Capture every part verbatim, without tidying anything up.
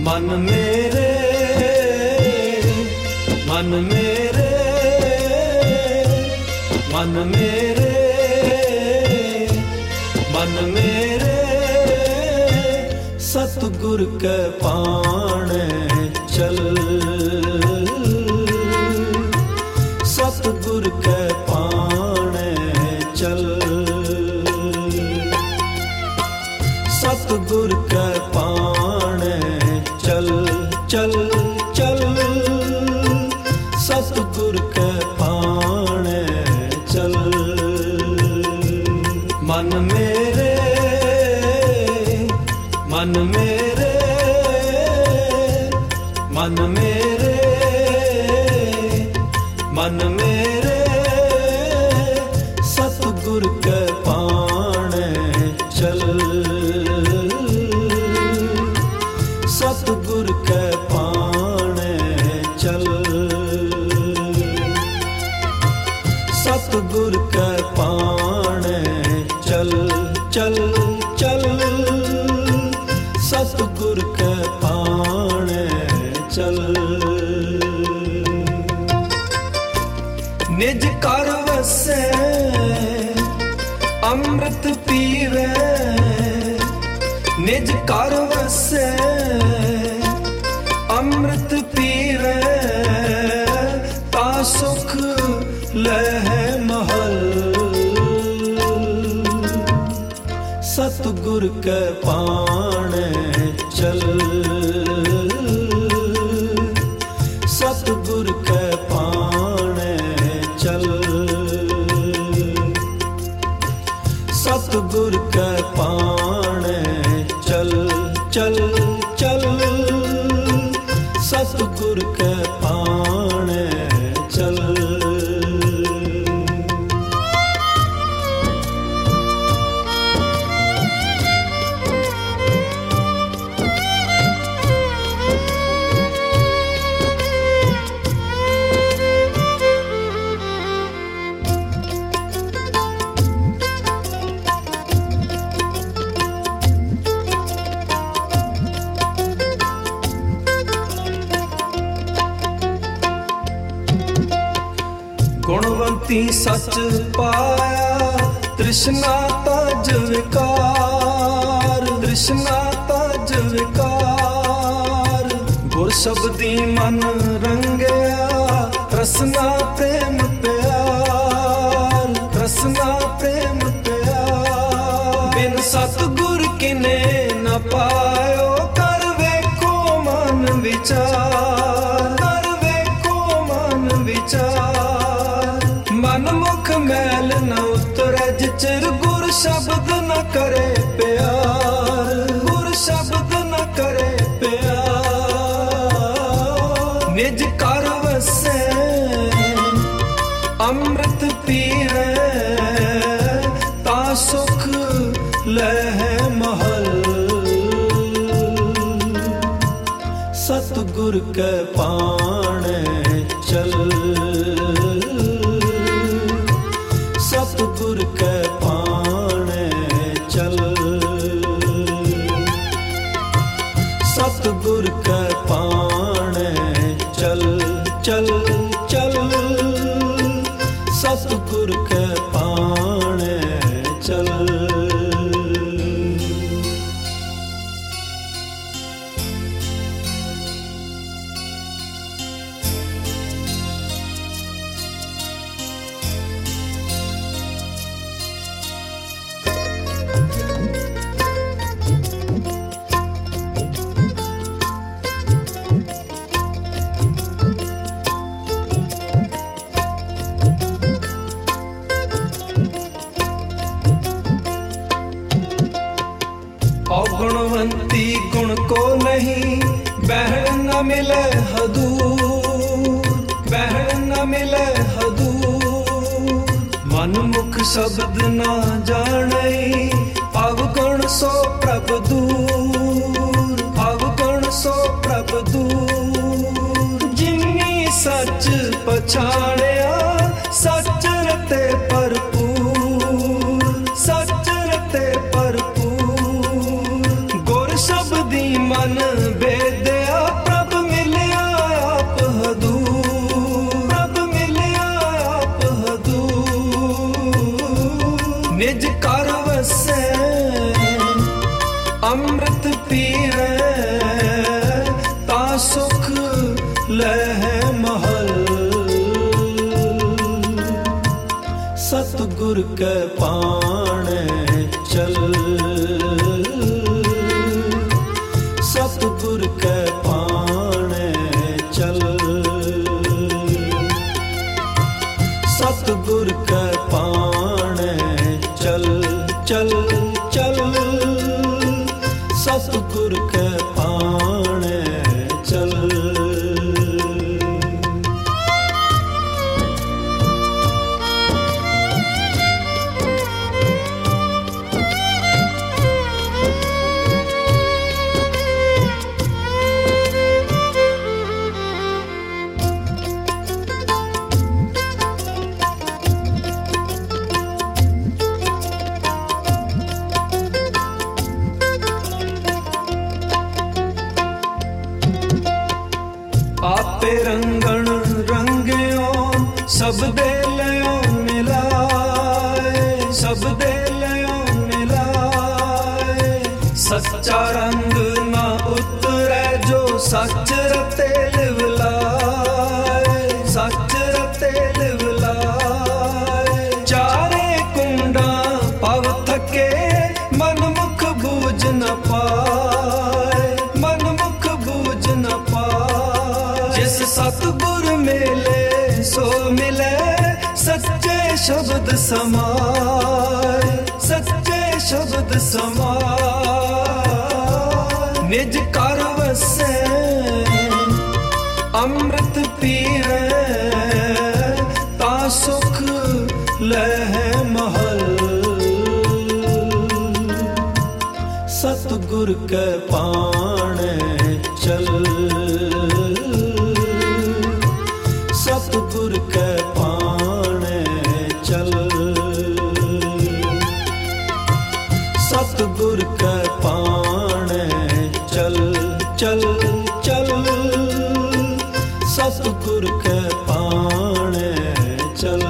मन मेरे मन मेरे मन मेरे मन मेरे सतगुर के पाणे चल सतगुर के पाणे चल सतगुर के पाणे चल चल चल सतगुर के पाणे चल मन मेरे मन मेरे मन मेरे मन मेरे सतगुर के पाणे चल सतगुर के पाणे चल सतगुर के पाणे चल चल चल सतगुर के पाणे चल निज कर वसे अमृत पीवे निज कर वसे अमृत पीवे ता सुख लहे महल सतगुर के पाणे चल सतगुर के पाणे चल सतगुर के पाणे चल चल चल सतगुर के पाणे चल गुणवंती सच पाया तृष्णा तज विकार तृष्णा तज विकार गुर शब्दी मन रंगया रसना प्रेम प्यार रसना प्रेम प्यार बिन सतगुर किने न पायो कर वेखो मन विचार कर वेखो मन विचार मन मुख मैल न उतरे जिचर गुर शब्द न करे प्यार गुर शब्द न करे प्यार निज कर वसे अमृत पीवे ता सुख लहे महल सतगुर के पाणे चल सतगुर के पाणे चल सतगुर के पाणे चल चल चल सतगुर के पाणे चल गुणवंती गुण को नहीं बहन न मिले हदूर बहन न मिले हदूर मन मुख शब्द न जाने अवगुण सो प्रभ दूर अवगुण सो प्रभ दूर जिन्नी सच पछाड़िया सच रते भरपूर सच रते भरपूर मन भेदया अमृत पीवे ता सुख लह महल। सतगुर के पाणे चल, सतगुर के पाणे चल, सतगुर के पाणे चल चल चल, सतगुर के पाणे चल। आपे रंगण रंगियो सब दे लियो मिलाए, सब दे लियो मिलाए। सच्चा रंग ना उतरे जो सच रते लिवलाए, सच रते लिवलाए। चारे कुंडा पव थके मन मुख बूझ न पाए, मन मुख बूझ न पाए। जिस सतगुर मिले सो मिले सच्चे शब्द समाए, सच्चे शब्द समाए। निज कर वसे अमृत पीवे ता सुख लह महल। सतगुर के पाणे चल, सतगुर के पाणे चल, सतगुर के पाणे चल चल चल, सतगुर के पाणे चल।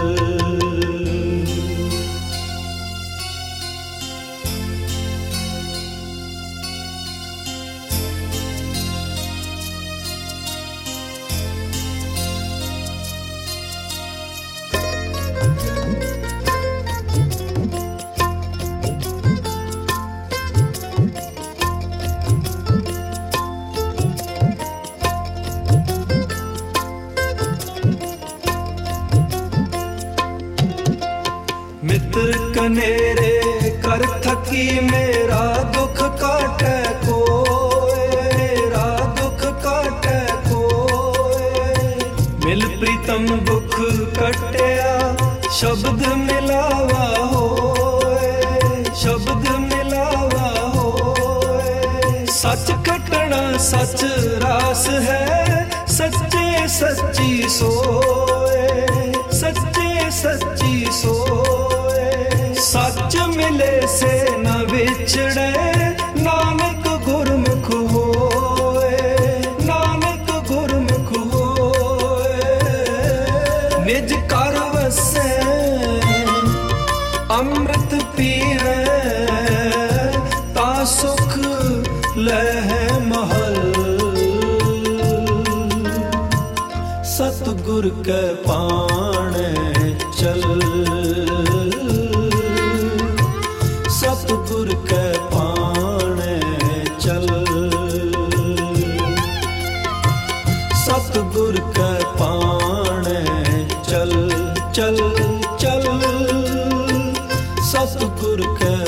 मित्र कनेरे कर थकी मेरा दुख काटे कोय, मेरा दुख काटे कोय। मिल प्रीतम दुख कटिया शब्द मिलावा होए, शब्द मिलावा होए। सच कटना सच रास है सच्चे सच्ची सोए, सच्चे सच्ची सोए। सच मिले से न बिछड़े नानक गुरमुख होए, नानक गुरमुख होए। निज कर वसे अमृत पीवे ता सुख लह महल। सतगुर के पाणे चल, सतगुर के पाणे चल, सतगुर के पाणे चल चल चल, सतगुर के